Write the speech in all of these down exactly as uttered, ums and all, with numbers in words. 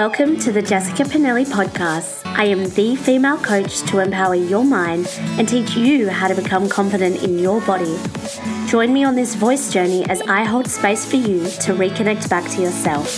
Welcome to the Jessica Pinelli podcast. I am the female coach to empower your mind and teach you how to become confident in your body. Join me on this voice journey as I hold space for you to reconnect back to yourself.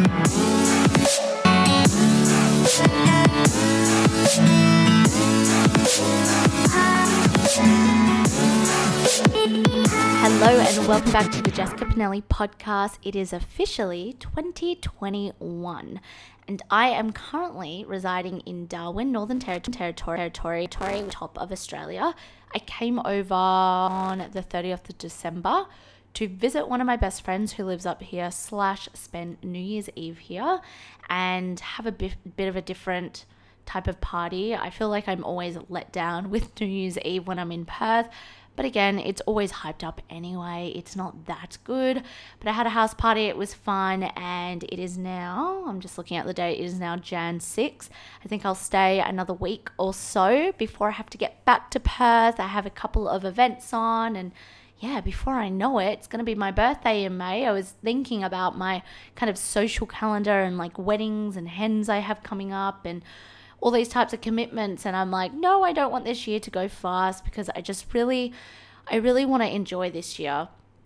Hello and welcome back to the Jessica Pinelli podcast. It is officially twenty twenty-one and I am currently residing in Darwin, Northern Territory, Territory, Territory, top of Australia. I came over on the thirtieth of December to visit one of my best friends who lives up here slash spend New Year's Eve here and have a bit, bit of a different type of party. I feel like I'm always let down with New Year's Eve when I'm in Perth. But again, it's always hyped up anyway. It's not that good. But I had a house party. It was fun. And it is now, I'm just looking at the date, it is now January sixth. I think I'll stay another week or so before I have to get back to Perth. I have a couple of events on. And yeah, before I know it, it's going to be my birthday in May. I was thinking about my kind of social calendar and like weddings and hens I have coming up and all these types of commitments, and I'm like, no, I don't want this year to go fast because I just really, I really want to enjoy this year.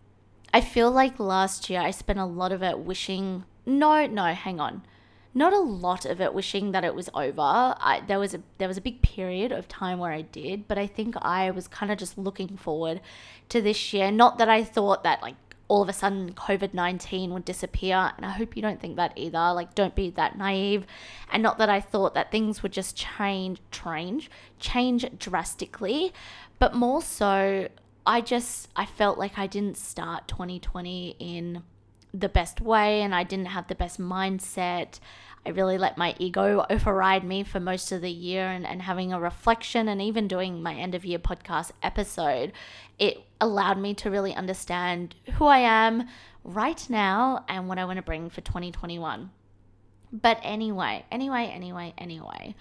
I feel like last year I spent a lot of it wishing, no, no, hang on, not a lot of it wishing that it was over. I, there was a there was a big period of time where I did, but I think I was kind of just looking forward to this year. Not that I thought that like all of a sudden covid nineteen would disappear. And I hope you don't think that either. Like, don't be that naive. And not that I thought that things would just change, change, change drastically. But more so, I just, I felt like I didn't start twenty twenty in the best way and I didn't have the best mindset. I really let my ego override me for most of the year, and, and having a reflection and even doing my end of year podcast episode, it allowed me to really understand who I am right now and what I want to bring for twenty twenty-one. But anyway, anyway, anyway, anyway,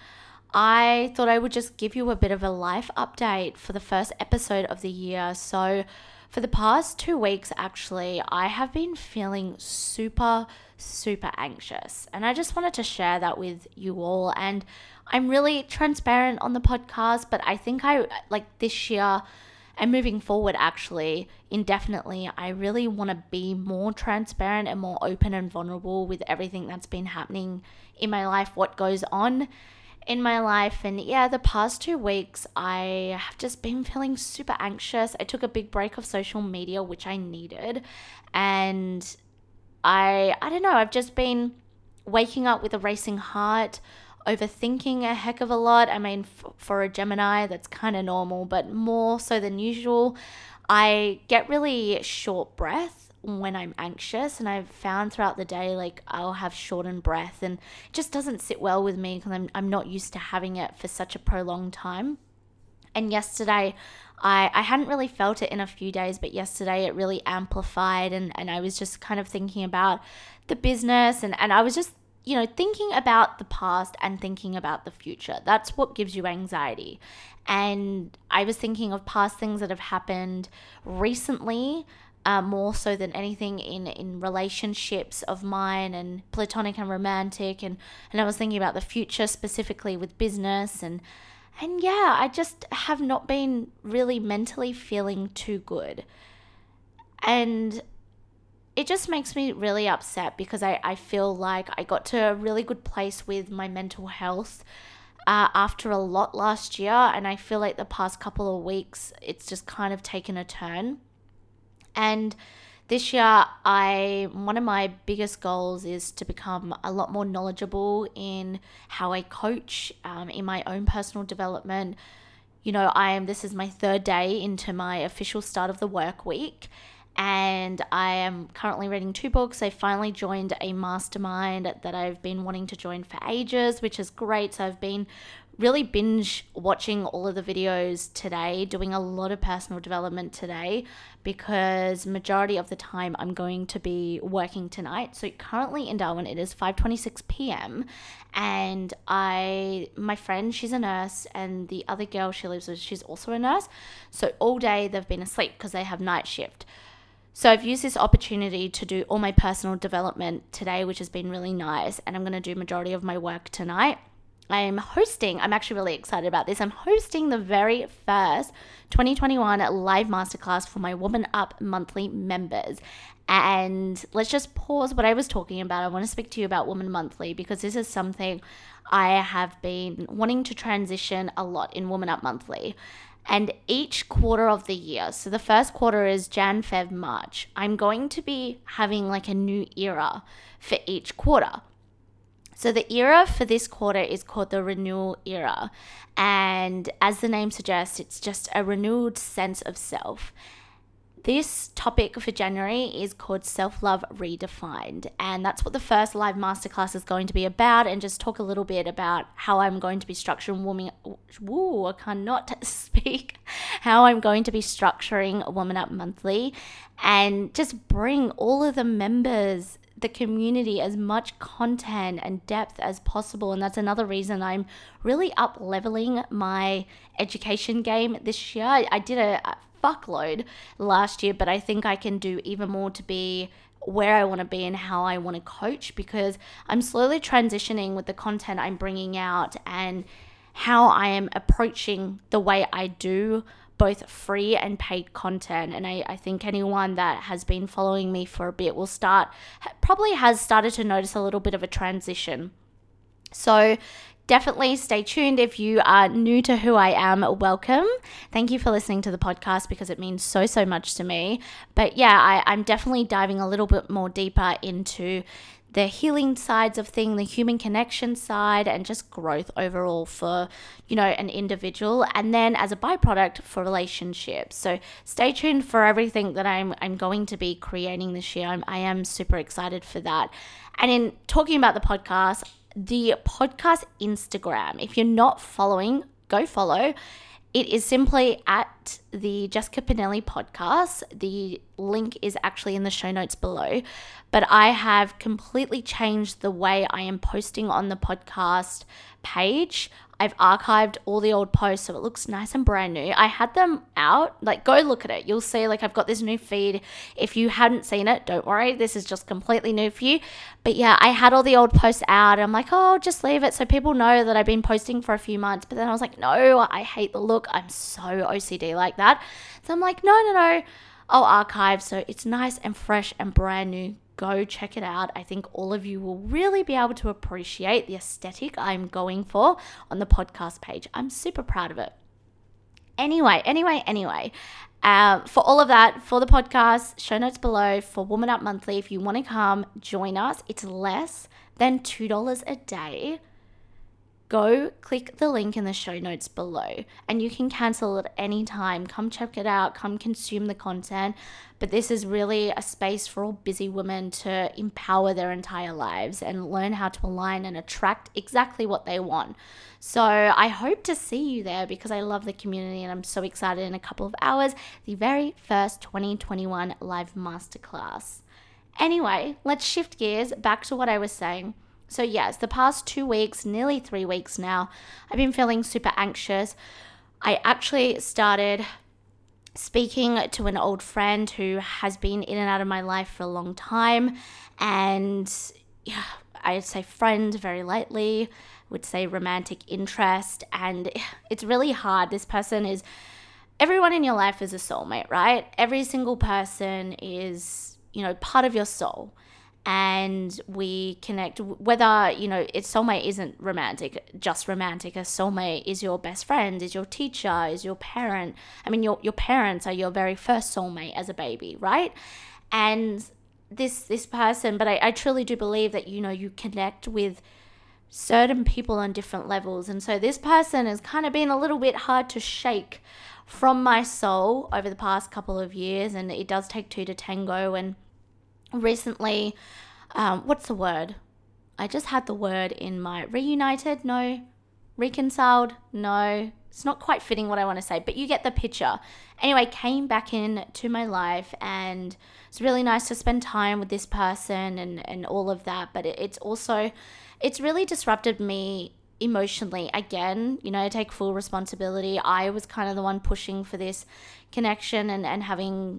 I thought I would just give you a bit of a life update for the first episode of the year. So for the past two weeks, actually, I have been feeling super, super anxious. And I just wanted to share that with you all. And I'm really transparent on the podcast, but I think I, like this year and moving forward, actually, indefinitely, I really want to be more transparent and more open and vulnerable with everything that's been happening in my life, what goes on in my life. And yeah, the past two weeks, I have just been feeling super anxious. I took a big break of social media, which I needed. And I, I don't know, I've just been waking up with a racing heart, overthinking a heck of a lot. I mean, f- for a Gemini, that's kind of normal, but more so than usual. I get really short breath when I'm anxious, and I've found throughout the day, like I'll have shortened breath, and it just doesn't sit well with me because I'm I'm not used to having it for such a prolonged time. And yesterday, I, I hadn't really felt it in a few days, but yesterday it really amplified, and, and I was just kind of thinking about the business, and, and I was just, you know, thinking about the past and thinking about the future. That's what gives you anxiety. And I was thinking of past things that have happened recently, Uh, more so than anything in, in relationships of mine and platonic and romantic. And, and I was thinking about the future specifically with business. And, and yeah, I just have not been really mentally feeling too good. And it just makes me really upset because I, I feel like I got to a really good place with my mental health uh, after a lot last year. And I feel like the past couple of weeks, it's just kind of taken a turn. And this year, I one of my biggest goals is to become a lot more knowledgeable in how I coach, um, in my own personal development. You know, I am. This is my third day into my official start of the work week, and I am currently reading two books. I finally joined a mastermind that I've been wanting to join for ages, which is great. So I've been really binge watching all of the videos today, doing a lot of personal development today because majority of the time I'm going to be working tonight. So currently in Darwin, it is five twenty-six p.m. and I, my friend, she's a nurse, and the other girl she lives with, she's also a nurse. So all day they've been asleep because they have night shift. So I've used this opportunity to do all my personal development today, which has been really nice. And I'm going to do majority of my work tonight. I'm hosting, I'm actually really excited about this. I'm hosting the very first twenty twenty-one live masterclass for my Woman Up monthly members. And let's just pause what I was talking about. I want to speak to you about Woman Monthly because this is something I have been wanting to transition a lot in Woman Up Monthly. And each quarter of the year, so the first quarter is Jan, Feb, March, I'm going to be having like a new era for each quarter. So the era for this quarter is called the renewal era. And as the name suggests, it's just a renewed sense of self. This topic for January is called Self-Love Redefined. And that's what the first live masterclass is going to be about, and just talk a little bit about how I'm going to be structuring Woman Woo, I cannot speak. How I'm going to be structuring Woman Up Monthly, and just bring all of the members, the community, as much content and depth as possible. And that's another reason I'm really up leveling my education game this year. I did a fuckload last year, but I think I can do even more to be where I want to be and how I want to coach, because I'm slowly transitioning with the content I'm bringing out and how I am approaching the way I do both free and paid content. And I, I think anyone that has been following me for a bit will start, probably has started to notice a little bit of a transition. So definitely stay tuned. If you are new to who I am, welcome. Thank you for listening to the podcast because it means so, so much to me. But yeah, I, I'm definitely diving a little bit more deeper into the healing sides of things, the human connection side, and just growth overall for, you know, an individual. And then as a byproduct for relationships. So stay tuned for everything that I'm I'm going to be creating this year. I'm, I am super excited for that. And in talking about the podcast, the podcast Instagram, if you're not following, go follow. It is simply at the Jessica Pinelli podcast. The link is actually in the show notes below. But I have completely changed the way I am posting on the podcast page. I've archived all the old posts so it looks nice and brand new. I had them out, like go look at it. You'll see like I've got this new feed. If you hadn't seen it, don't worry. This is just completely new for you. But yeah, I had all the old posts out. I'm like, oh, just leave it so people know that I've been posting for a few months. But then I was like, no, I hate the look. I'm so O C D like that. So I'm like, no, no, no. I'll archive so it's nice and fresh and brand new. Go check it out. I think all of you will really be able to appreciate the aesthetic I'm going for on the podcast page. I'm super proud of it. Anyway, anyway, anyway, uh, for all of that, for the podcast, show notes below for Woman Up Monthly. If you want to come join us, it's less than two dollars a day. Go click the link in the show notes below and you can cancel at any time. Come check it out, come consume the content. But this is really a space for all busy women to empower their entire lives and learn how to align and attract exactly what they want. So I hope to see you there because I love the community and I'm so excited in a couple of hours, the very first twenty twenty-one live masterclass. Anyway, let's shift gears back to what I was saying. So yes, the past two weeks, nearly three weeks now, I've been feeling super anxious. I actually started speaking to an old friend who has been in and out of my life for a long time. And yeah, I'd say friend very lightly, would say romantic interest. And it's really hard. This person is, everyone in your life is a soulmate, right? Every single person is, you know, part of your soul. And we connect, whether, you know, it's soulmate isn't romantic, just romantic. A soulmate is your best friend, is your teacher, is your parent. I mean, your your parents are your very first soulmate as a baby, right? And this this person, but I, I truly do believe that, you know, you connect with certain people on different levels. And so this person has kind of been a little bit hard to shake from my soul over the past couple of years. And it does take two to tango. And recently, um, what's the word? I just had the word in my reunited, no, reconciled, no, it's not quite fitting what I want to say, but you get the picture. Anyway, came back in to my life and it's really nice to spend time with this person and, and all of that, but it, it's also, it's really disrupted me emotionally. Again, you know, I take full responsibility. I was kind of the one pushing for this connection and, and having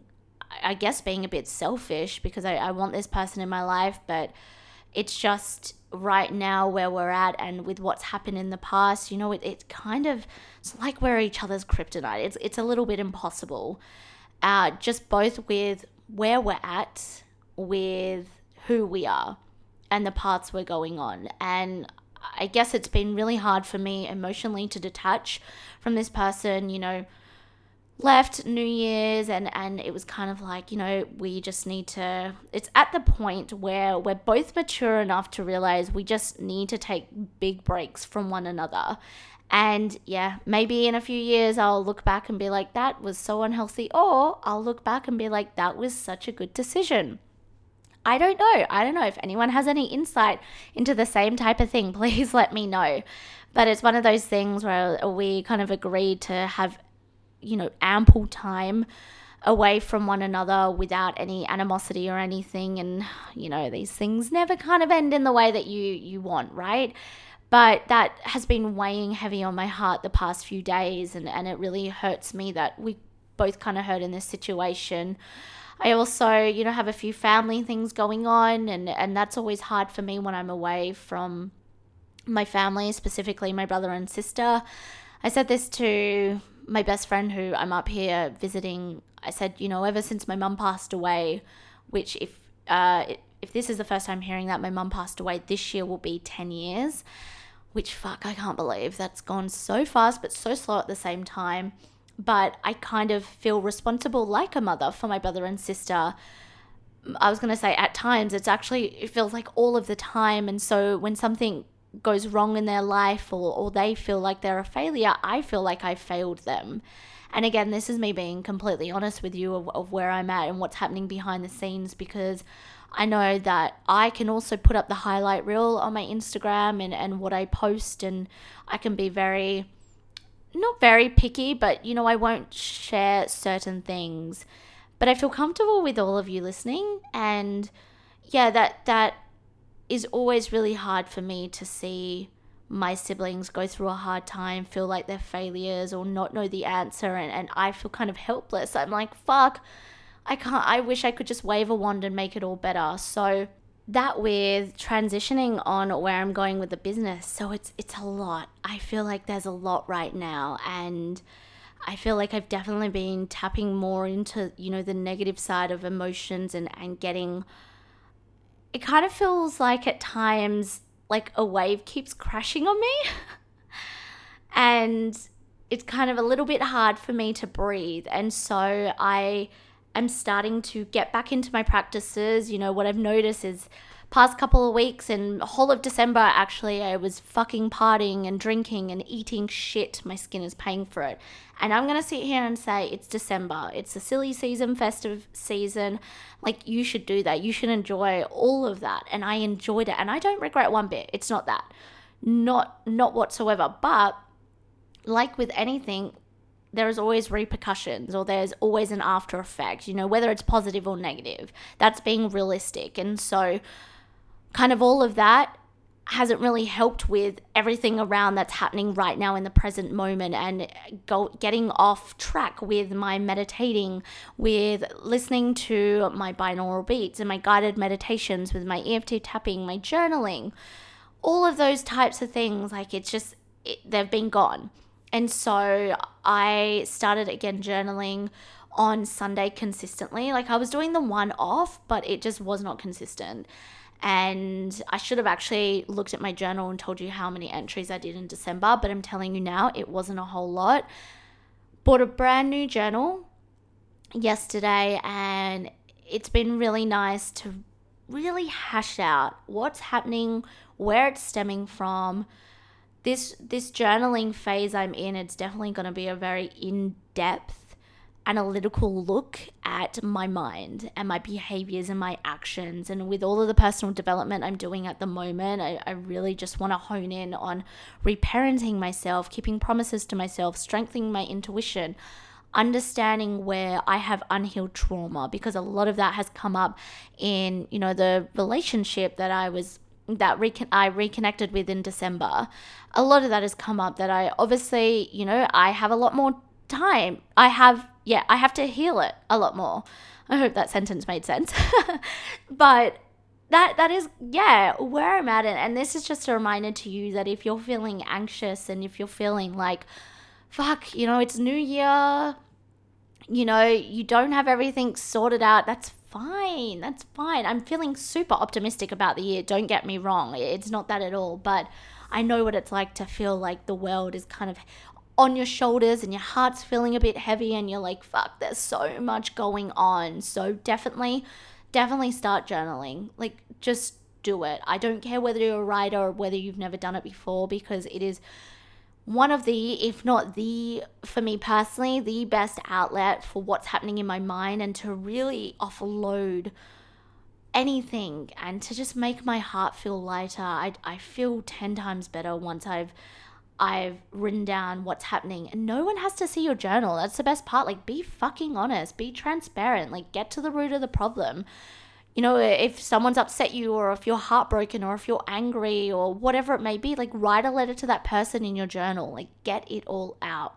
I guess being a bit selfish because I, I want this person in my life, but it's just right now where we're at and with what's happened in the past, you know, it, it kind of, it's like we're each other's kryptonite. It's, it's a little bit impossible, uh, just both with where we're at, with who we are and the paths we're going on. And I guess it's been really hard for me emotionally to detach from this person, you know, left New Year's and, and it was kind of like, you know, we just need to, it's at the point where we're both mature enough to realize we just need to take big breaks from one another. And yeah, maybe in a few years I'll look back and be like, that was so unhealthy, or I'll look back and be like, that was such a good decision. I don't know. I don't know if anyone has any insight into the same type of thing. Please let me know. But it's one of those things where we kind of agreed to have, you know, ample time away from one another without any animosity or anything. And, you know, these things never kind of end in the way that you, you want, right? But that has been weighing heavy on my heart the past few days. And, and it really hurts me that we both kind of hurt in this situation. I also, you know, have a few family things going on, and, and that's always hard for me when I'm away from my family, specifically my brother and sister. I said this to my best friend who I'm up here visiting. I said, you know, ever since my mum passed away, which if uh, if this is the first time hearing that my mum passed away, this year will be ten years, which fuck, I can't believe that's gone so fast, but so slow at the same time. But I kind of feel responsible like a mother for my brother and sister. I was going to say at times, it's actually, it feels like all of the time. And so when something goes wrong in their life or, or they feel like they're a failure, I feel like I failed them. And again, this is me being completely honest with you of, of where I'm at and what's happening behind the scenes, because I know that I can also put up the highlight reel on my Instagram and, and what I post, and I can be very... not very picky, but, you know, I won't share certain things. But I feel comfortable with all of you listening. And, yeah, that that is always really hard for me to see my siblings go through a hard time, feel like they're failures or not know the answer. And, and I feel kind of helpless. I'm like, fuck, I can't, I wish I could just wave a wand and make it all better. So that with transitioning on where I'm going with the business, so it's it's a lot. I feel like there's a lot right now, and I feel like I've definitely been tapping more into, you know, the negative side of emotions and, and getting, it kind of feels like at times like a wave keeps crashing on me and it's kind of a little bit hard for me to breathe. And so I I'm starting to get back into my practices. You know, what I've noticed is past couple of weeks and whole of December, actually, I was fucking partying and drinking and eating shit. My skin is paying for it. And I'm going to sit here and say it's December. It's a silly season, festive season. Like, you should do that. You should enjoy all of that. And I enjoyed it. And I don't regret one bit. It's not that. Not, not whatsoever. But like with anything, there is always repercussions, or there's always an after effect, you know, whether it's positive or negative. That's being realistic. And so kind of all of that hasn't really helped with everything around that's happening right now in the present moment, and go, getting off track with my meditating, with listening to my binaural beats and my guided meditations, with my E F T tapping, my journaling, all of those types of things. Like, it's just, it, they've been gone. And so I started again journaling on Sunday consistently. Like, I was doing the one off, but it just was not consistent. And I should have actually looked at my journal and told you how many entries I did in December, but I'm telling you now, it wasn't a whole lot. Bought a brand new journal yesterday, and it's been really nice to really hash out what's happening, where it's stemming from. This this journaling phase I'm in, it's definitely going to be a very in-depth, analytical look at my mind and my behaviors and my actions. And with all of the personal development I'm doing at the moment, I, I really just want to hone in on reparenting myself, keeping promises to myself, strengthening my intuition, understanding where I have unhealed trauma, because a lot of that has come up in, you know, the relationship that I was that recon- I reconnected with in December. A lot of that has come up that I obviously, you know, I have a lot more time, I have, yeah, I have to heal it a lot more. I hope that sentence made sense. But that that is, yeah, where I'm at. And, and this is just a reminder to you that if you're feeling anxious and if you're feeling like, fuck, you know, it's New Year, you know, you don't have everything sorted out, that's fine. That's fine. I'm feeling super optimistic about the year. Don't get me wrong. It's not that at all. But I know what it's like to feel like the world is kind of on your shoulders and your heart's feeling a bit heavy and you're like, fuck, there's so much going on. So definitely, definitely start journaling. Like, just do it. I don't care whether you're a writer or whether you've never done it before, because it is one of the, if not the, for me personally, the best outlet for what's happening in my mind and to really offload anything and to just make my heart feel lighter. I, I feel ten times better once I've I've written down what's happening, and no one has to see your journal. That's the best part. Like, be fucking honest, be transparent, like get to the root of the problem. You know, if someone's upset you, or if you're heartbroken, or if you're angry, or whatever it may be, like write a letter to that person in your journal, like get it all out.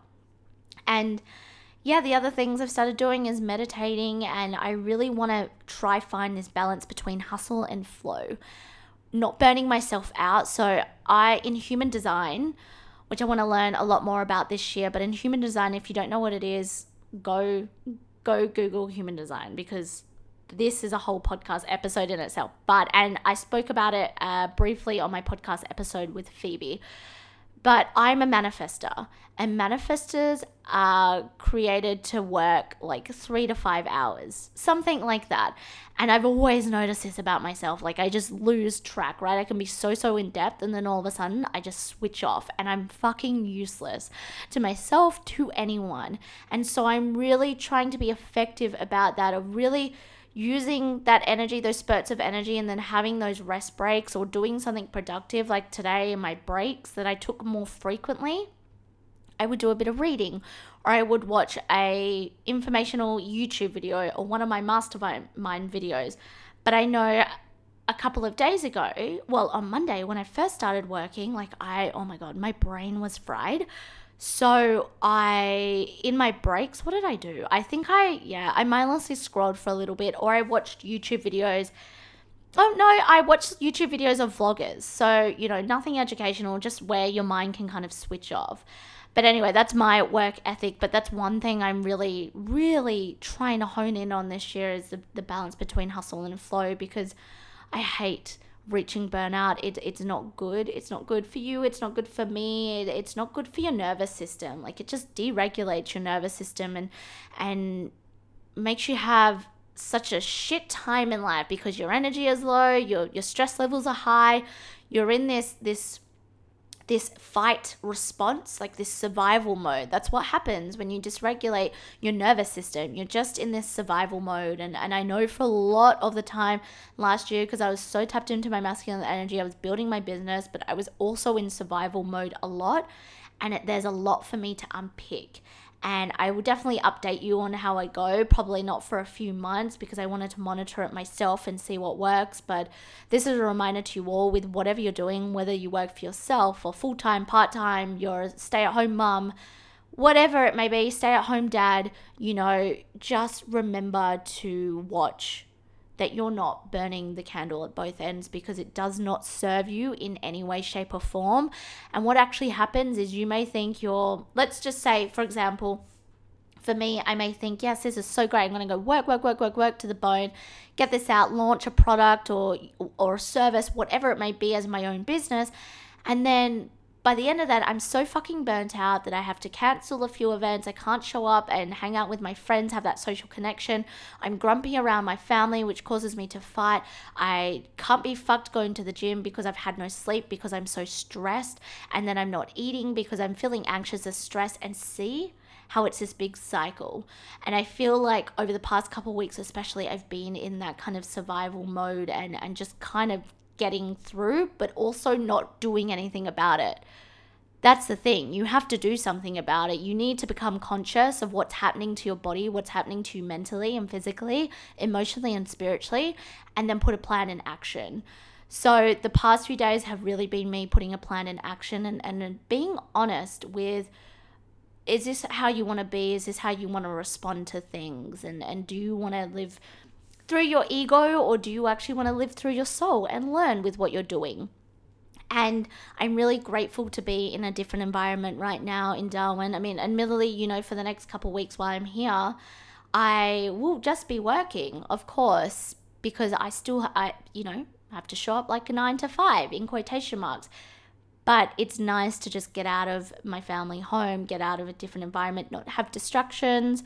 And yeah, the other things I've started doing is meditating, and I really want to try find this balance between hustle and flow, not burning myself out. So I, in human design, which I want to learn a lot more about this year, but in human design, if you don't know what it is, go go Google human design, because this is a whole podcast episode in itself. But, and I spoke about it uh, briefly on my podcast episode with Phoebe. But I'm a manifester, and manifestors are created to work like three to five hours, something like that. And I've always noticed this about myself. Like, I just lose track, right? I can be so, so in depth, and then all of a sudden I just switch off and I'm fucking useless to myself, to anyone. And so I'm really trying to be effective about that, of really using that energy, those spurts of energy, and then having those rest breaks or doing something productive. Like today in my breaks that I took more frequently, I would do a bit of reading, or I would watch a informational YouTube video or one of my mastermind videos. But I know a couple of days ago, well, on Monday when I first started working, like I, oh my God, my brain was fried. So I, in my breaks, what did I do? I think I, yeah, I mindlessly scrolled for a little bit, or I watched YouTube videos. Oh no, I watched YouTube videos of vloggers. So, you know, nothing educational, just where your mind can kind of switch off. But anyway, that's my work ethic. But that's one thing I'm really, really trying to hone in on this year, is the, the balance between hustle and flow, because I hate reaching burnout. It, it's not good. It's not good for you. It's not good for me. It, it's not good for your nervous system. Like, it just deregulates your nervous system and and makes you have such a shit time in life, because your energy is low, your your stress levels are high, you're in this this this fight response, like this survival mode. That's what happens when you dysregulate your nervous system. You're just in this survival mode. And, and I know for a lot of the time last year, because I was so tapped into my masculine energy, I was building my business, but I was also in survival mode a lot. And it, there's a lot for me to unpick. And I will definitely update you on how I go, probably not for a few months, because I wanted to monitor it myself and see what works. But this is a reminder to you all, with whatever you're doing, whether you work for yourself or full-time, part-time, you're a stay-at-home mum, whatever it may be, stay-at-home dad, you know, just remember to watch that you're not burning the candle at both ends, because it does not serve you in any way, shape, or form. And what actually happens is, you may think you're, let's just say, for example, for me, I may think, yes, this is so great. I'm going to go work, work, work, work, work to the bone, get this out, launch a product or or a service, whatever it may be, as my own business. And then by the end of that, I'm so fucking burnt out that I have to cancel a few events. I can't show up and hang out with my friends, have that social connection. I'm grumpy around my family, which causes me to fight. I can't be fucked going to the gym because I've had no sleep, because I'm so stressed. And then I'm not eating because I'm feeling anxious or stressed. And see how it's this big cycle. And I feel like over the past couple of weeks especially, I've been in that kind of survival mode and, and just kind of getting through, but also not doing anything about it. That's the thing. You have to do something about it. You need to become conscious of what's happening to your body, what's happening to you mentally and physically, emotionally and spiritually, and then put a plan in action. So the past few days have really been me putting a plan in action and, and being honest with is this how you want to be? Is this how you want to respond to things? And, and do you want to live through your ego, or do you actually want to live through your soul and learn with what you're doing? And I'm really grateful to be in a different environment right now in Darwin. I mean, admittedly, you know, for the next couple of weeks while I'm here, I will just be working, of course, because I still, I, you know, have to show up like a nine to five in quotation marks. But it's nice to just get out of my family home, get out of a different environment, not have distractions.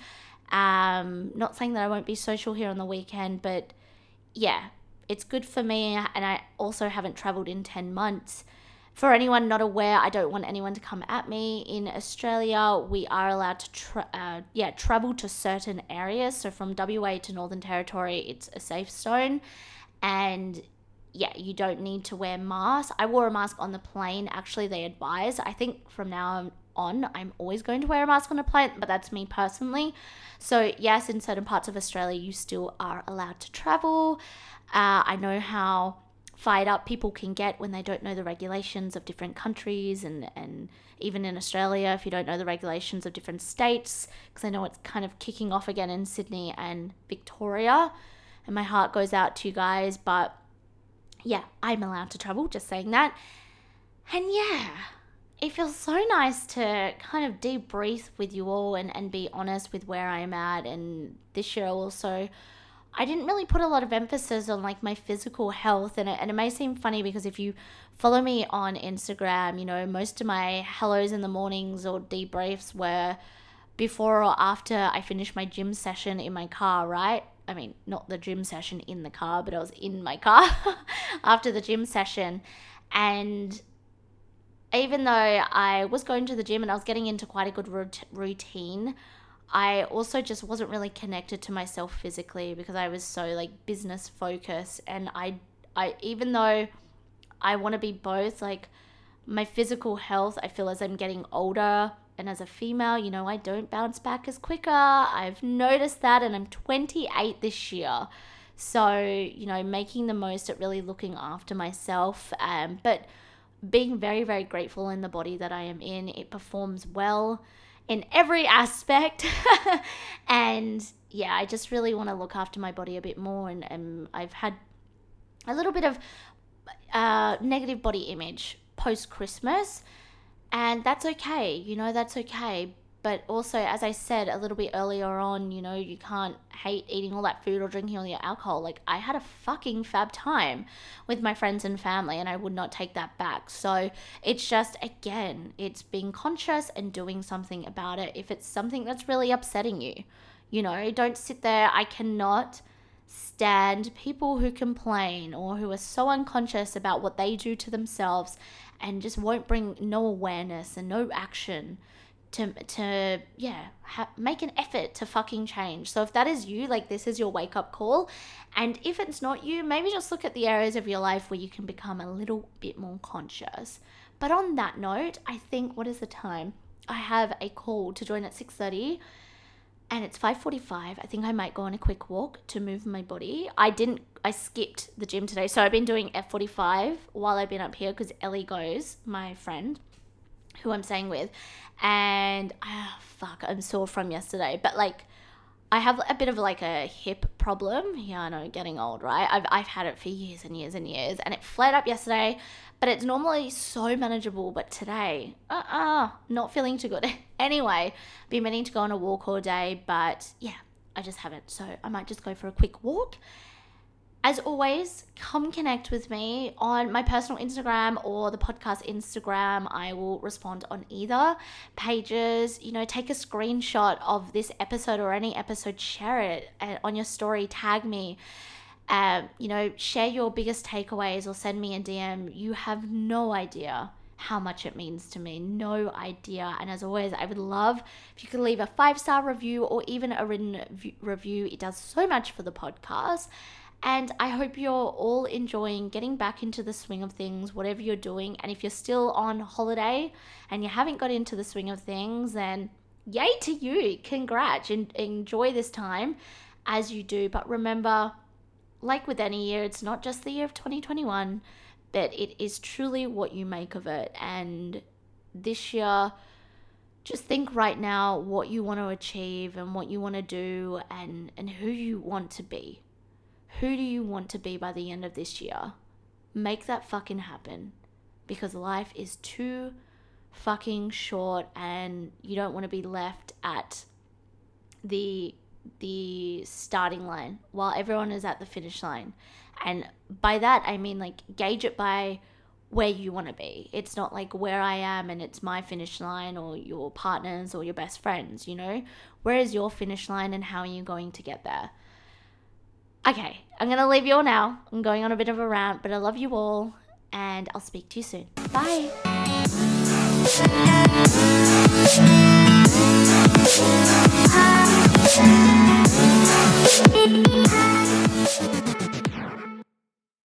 Um, not saying that I won't be social here on the weekend, but yeah, it's good for me. And I also haven't traveled in ten months. For anyone not aware, I don't want anyone to come at me. In Australia, we are allowed to tra- uh, yeah, travel to certain areas. So from W A to Northern Territory, it's a safe zone. And yeah, you don't need to wear masks. I wore a mask on the plane. Actually, they advise. I think from now on, I'm always going to wear a mask on a plane, but that's me personally. So yes, in certain parts of Australia, you still are allowed to travel. Uh, I know how fired up people can get when they don't know the regulations of different countries, and, and even in Australia, if you don't know the regulations of different states, because I know it's kind of kicking off again in Sydney and Victoria, and my heart goes out to you guys, but yeah, I'm allowed to travel, just saying that. And yeah, it feels so nice to kind of debrief with you all and, and be honest with where I'm at. And this year also, I didn't really put a lot of emphasis on like my physical health. And it, and it may seem funny because if you follow me on Instagram, you know, most of my hellos in the mornings or debriefs were before or after I finished my gym session in my car, right? I mean, not the gym session in the car, but I was in my car after the gym session. And even though I was going to the gym and I was getting into quite a good routine, I also just wasn't really connected to myself physically because I was so like business focused. And I, I even though I want to be both, like my physical health, I feel as I'm getting older, and as a female, you know, I don't bounce back as quicker. I've noticed that, and I'm twenty-eight this year. So, you know, making the most at really looking after myself, um, but being very, very grateful in the body that I am in. It performs well in every aspect. And yeah, I just really want to look after my body a bit more. And, and I've had a little bit of uh, negative body image post-Christmas. And that's okay, you know, that's okay. But also, as I said a little bit earlier on, you know, you can't hate eating all that food or drinking all the alcohol. Like, I had a fucking fab time with my friends and family, and I would not take that back. So it's just, again, it's being conscious and doing something about it. If it's something that's really upsetting you, you know, don't sit there. I cannot stand people who complain or who are so unconscious about what they do to themselves and just won't bring no awareness and no action to, to yeah, ha- make an effort to fucking change. So if that is you, like, this is your wake-up call. And if it's not you, maybe just look at the areas of your life where you can become a little bit more conscious. But on that note, I think, what is the time? I have a call to join at six thirty. And it's five forty-five. I think I might go on a quick walk to move my body. I didn't, I skipped the gym today. So I've been doing F forty-five while I've been up here because Ellie goes, my friend, who I'm staying with. And, ah, fuck, I'm sore from yesterday. But like, I have a bit of like a hip problem. Yeah, I know, getting old, right? I've, I've had it for years and years and years. And it flared up yesterday. But it's normally so manageable. But today, uh-uh, not feeling too good. Anyway, been meaning to go on a walk all day. But yeah, I just haven't. So I might just go for a quick walk. As always, come connect with me on my personal Instagram or the podcast Instagram. I will respond on either pages. You know, take a screenshot of this episode or any episode, share it on your story, tag me. Um, you know, share your biggest takeaways or send me a D M. You have no idea how much it means to me. No idea. And as always, I would love if you could leave a five-star review or even a written review. It does so much for the podcast. And I hope you're all enjoying getting back into the swing of things, whatever you're doing. And if you're still on holiday and you haven't got into the swing of things, then yay to you. Congrats. And enjoy this time as you do. But remember, like with any year, it's not just the year of twenty twenty-one, but it is truly what you make of it. And this year, just think right now what you want to achieve and what you want to do and, and who you want to be. Who do you want to be by the end of this year? Make that fucking happen, because life is too fucking short and you don't want to be left at the the starting line while everyone is at the finish line. And by that I mean, like, gauge it by where you want to be. It's not like where I am and it's my finish line, or your partners or your best friends, you know? Where is your finish line and how are you going to get there? Okay, I'm going to leave you all now. I'm going on a bit of a rant, but I love you all and I'll speak to you soon. Bye. Ah.